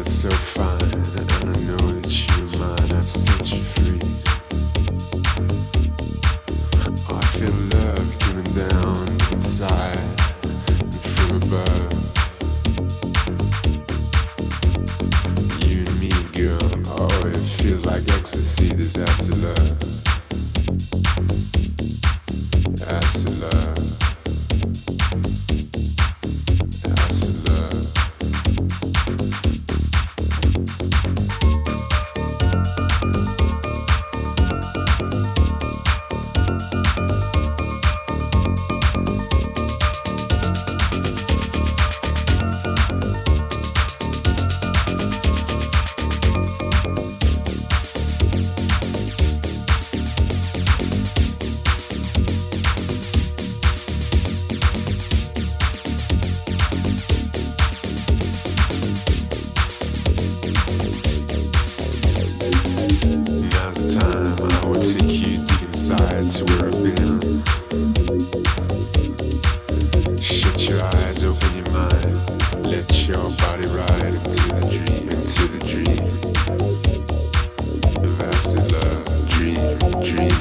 so fine, and I know that you're mine. I've set you free. I feel love coming down inside and from above. You and me, girl. Oh, it feels like ecstasy. This acid love. Acid love. Acid love. To where I've been. Shut your eyes, open your mind. Let your body ride into the dream, into the dream. Of acid love, dream, dream.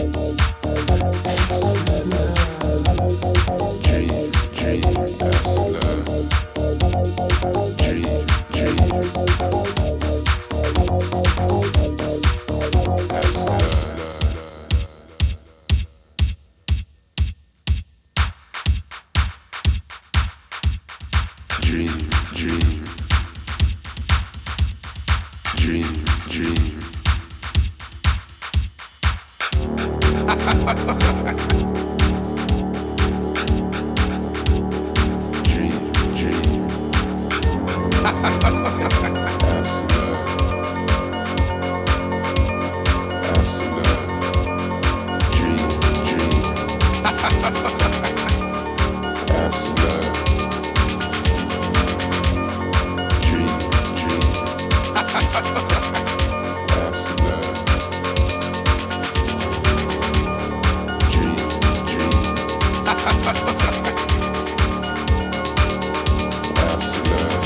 Acid love, dream, dream. Acid love, dream, dream. Acid love. Dream, dream, dream, dream. Dream, dream. Acid love. Acid love. Dream, dream. Acid love. Acid love. Dream, dream. Acid love.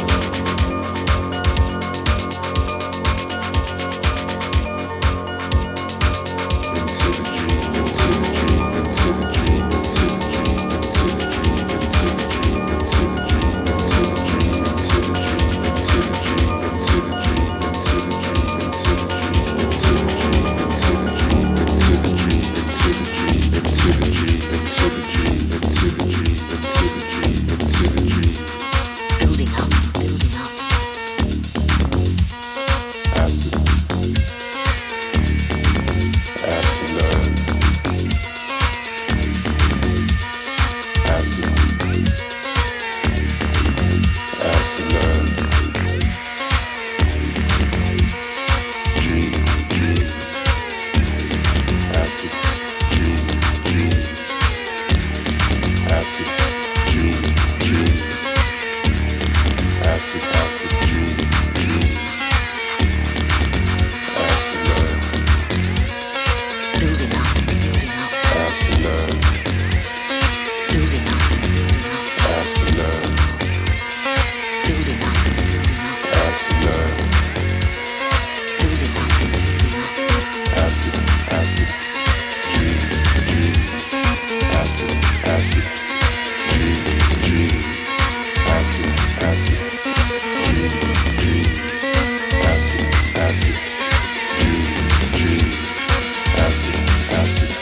Into the dream, into the dream, into the dream, into the dream, into the dream, into the dream, into the dream, into the dream, into the dream, into the dream, into the dream. Into the dream, into the dream, into the dream, into the dream, into the dream, into the dream, into the dream, into the dream, into the dream, into the dream, into the dream. Building up, building up. Acid. Acid love. Acid. Acid love. Dream, dream. Acid, dream, dream. Acid, dream, dream. Acid, acid, dream, dream. Acid love. Building up, building up. Acid love. Building up, building up. Acid love. Building up, building up. Acid love. Building up, building up. Acid, acid, dream, dream. Acid, acid, dream, dream. Acid, acid, dream, dream. Acid, acid, dream, dream. Acid, acid.